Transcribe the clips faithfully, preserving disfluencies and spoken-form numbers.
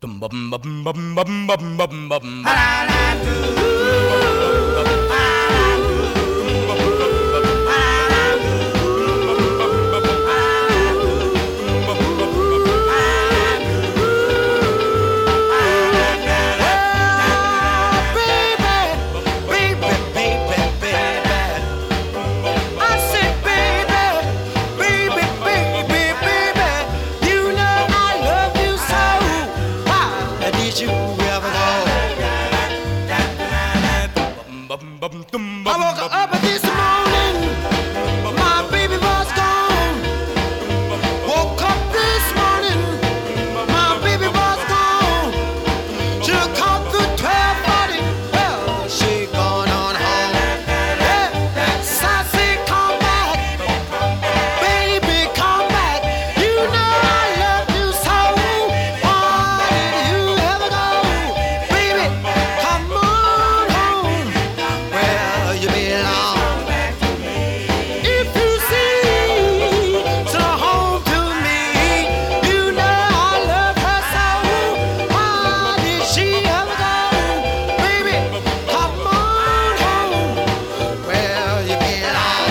I woke up this morning, my baby was gone. Woke up this morning, my baby was gone. Should've come through twelve forty, well, she gone on home. Yeah, so I say come back, baby come back. You know I love you so. Why did you ever go? Baby, come on home. Well, you belong. If you see so home to me, you know I love her so. Why did she ever go? Baby, come on home. Well, you belong.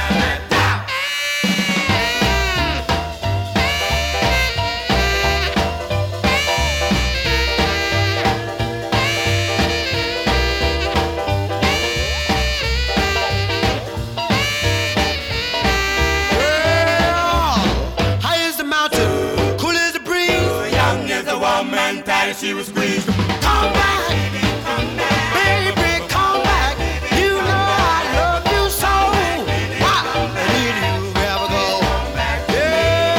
Well, high as the mountain, cool as the breeze. Young as a woman, tight she was squeezed. Come back, baby, come back. You know I love you so. Why did you ever go?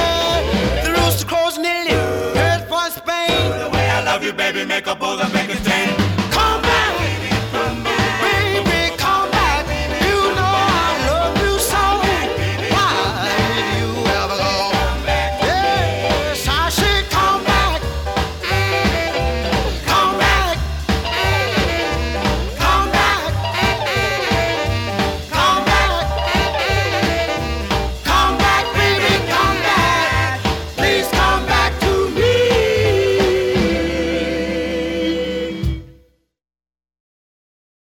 Yeah, the rooster crows nearly heard for Spain. The way I love you, baby, make a bullet, make a